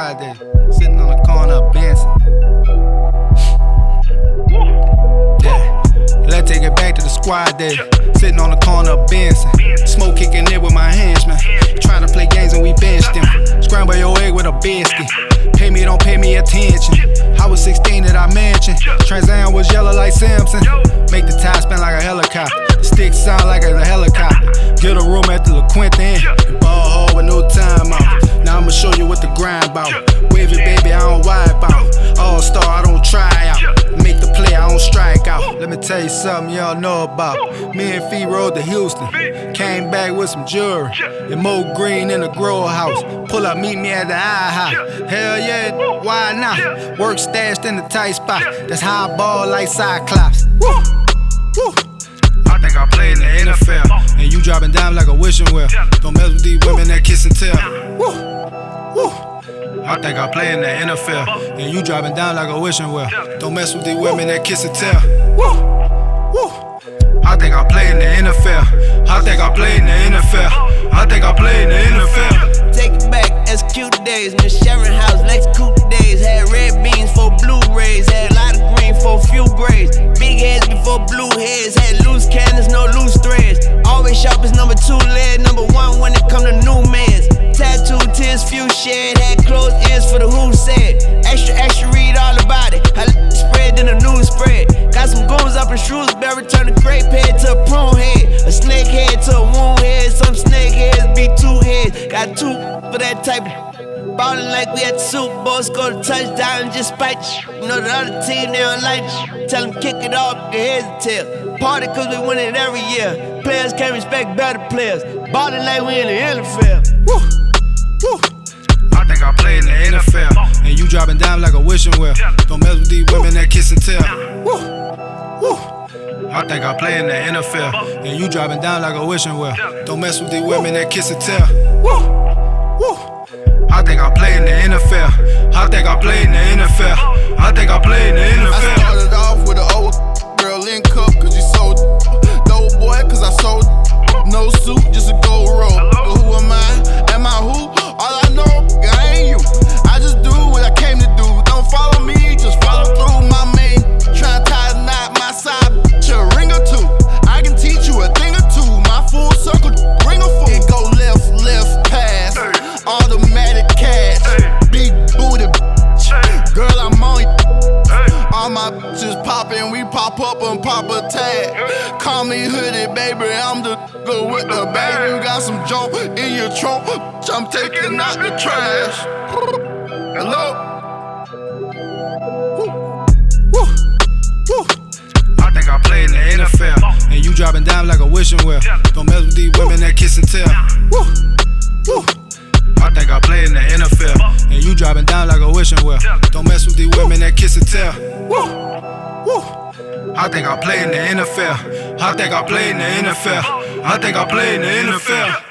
squad day, sitting on the corner of Benson. Yeah, let's take it back to the squad day, sitting on the corner of Benson. Smoke kicking it with my hands, man. Trying to play games and we benched them. Scramble your egg with a biscuit. Pay me, don't pay me attention. I was 16 at our mansion. Trans Am was yellow like Simpson. Make the tire spin like a helicopter. The stick sound like a helicopter. Get a room at the La Quinta Inn. Ball hard with no time out. Now I'ma show you what the grind bout. Wave it, baby, I don't wipe out. All star, I don't try out. Make the play, I don't strike out. Let me tell you something y'all know about. Me and Fee rode to Houston. Came back with some jewelry. And Mo Green in the grow house. Pull up, meet me at the IHOP. Hell yeah, why not? Work stashed in the tight spot. That's how I ball like Cyclops. Woo, woo. I think I play in the NFL. And you dropping down like a wishing well. Don't mess with these women that kiss and tell. Woo, woo. I think I play in the NFL. And you dropping down like a wishing well. Don't mess with these women that kiss and tell. Woo, woo. I think I play in the NFL. I think I play in the NFL. I think I play in the NFL. Take it back, execute the days. Miss Sharon House, Lex Coupe days. Had red beans for Blu-rays. Had a lot of green for a few grades. Big heads before blue heads. Had loose cannons, no loose threads. Always sharp as number 2 lead. Number 1 when it come to new mans. Tattoo tears, few shed. Had closed ears for the who said. Extra, extra, read all about it. I spread in the news spread. Got some goons up in Shrewsbury. Turn a grape head to a prune head. A snake head to a wound head. Some snake heads be 2 heads. Got 2 for that type of ballin' like we at the Super Bowl. Score the touchdown and just spite. You know the other team, they don't like you. Tell them kick it off, your heads and tail. Party cause we win it every year. Players can't respect better players. Ballin' like we in the NFL. Woo, woo. I think I play in the NFL. And you dropping down like a wishing well. Don't mess with these women that kiss and tell. Woo, woo. I think I play in the NFL. And you dropping down like a wishing well. Don't mess with these women that kiss and tell. Woo, woo. I think I play in the NFL. I think I play in the NFL. I think I play in the NFL. I started off with an old girl in cup cause you sold dope boy cause I sold no suit, just a gold rope. But who am I? Am I who? All I know, I ain't you. I just do what I came to do. Don't follow me, just follow through. My main try to tie a knot, my side to a ring or two. I can teach you a thing or two. My full circle ring a fool. It go left, left, pass. Automatic cash. Big booty. Girl, I'm on you. All my bitches poppin', we pop up and pop a tag. Call me hoodie, baby, I'm the go with the bag. You got some junk in your trunk, I'm taking out the trash. Hello? Woo, woo. I think I play in the NFL. And you dropping down like a wishing well. Don't mess with these women that kiss and tell. Woo, woo. I think I play in the NFL. And you dropping down like a wishing well. Don't mess with these women that kiss and tell. Woo, woo. I think I play in the NFL. I think I play in the NFL. I think I play in the NFL.